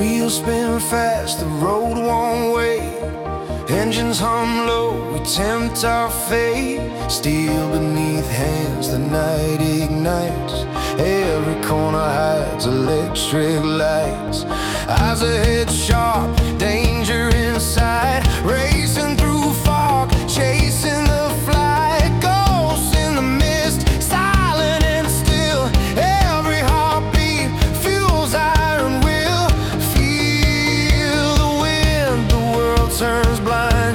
Wheels spin fast, the road won't wait. Engines hum low, we tempt our fate. Steel beneath hands, the night ignites. Every corner hides electric lights. Eyes ahead sharp, danger inside. Racing through fog, chasing the flight. Ghosts in the mist, silent and still. Every heartbeat fuels iron will. Feel the wind, the world turns blind.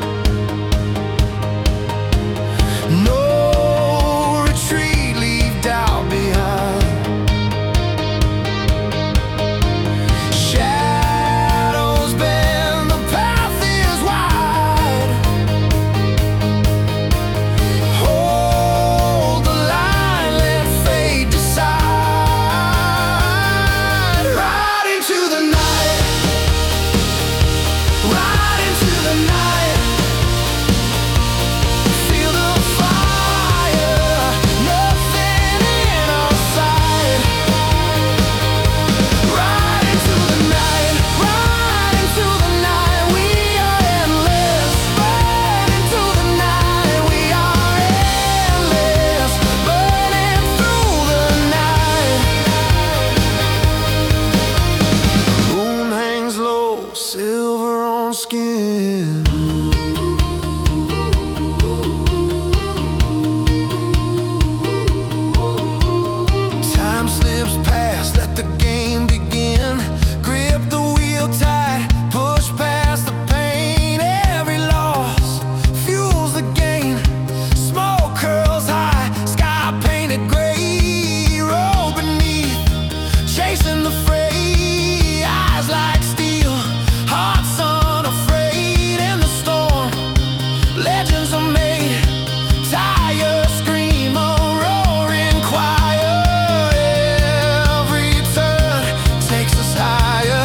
No retreat, leave doubt behind. Shadows bend, the path is wide. Hold the line, let fate decide. Ride into the night, ride into the night. Feel the fire, nothing in our sight. Ride into the night, ride into the night. We are endless. Burn into the night. We are endless. Burning through the night. Moon hangs low, silver on skin. Time slips past, let the game begin. Grip the wheel tight, push past the pain. Every loss fuels the gain. Smoke curls high, sky painted gray. Roll beneath, chasing the fray. Eyes like steel, hearts unafraid. In the storm, legends are made. Tires scream a roaring choir. Every turn takes us higher.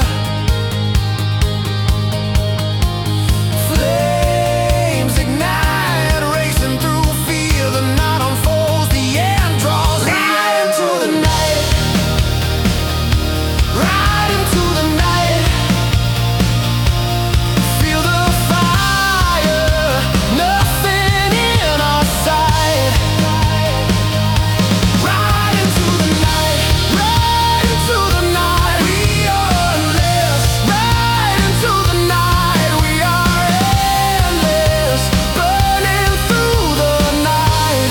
Flames ignite, racing through fear. The night unfolds, the end draws. Ride into the night, ride into the night. Feel the fire, nothing in our sight. Ride into the night, ride into the night. We are endless. Ride into the night. We are endless. Burning through the night.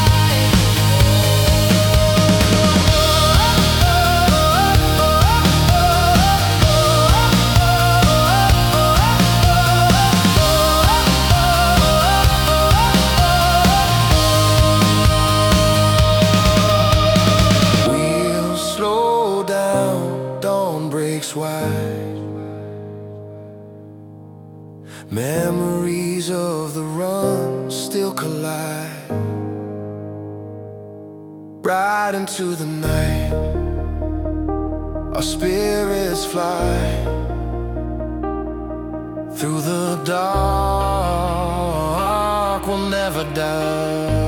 Wheels slow down, dawn breaks wide. Memories of the run still collide. Ride into the night, our spirits fly. Through the dark, we'll never die.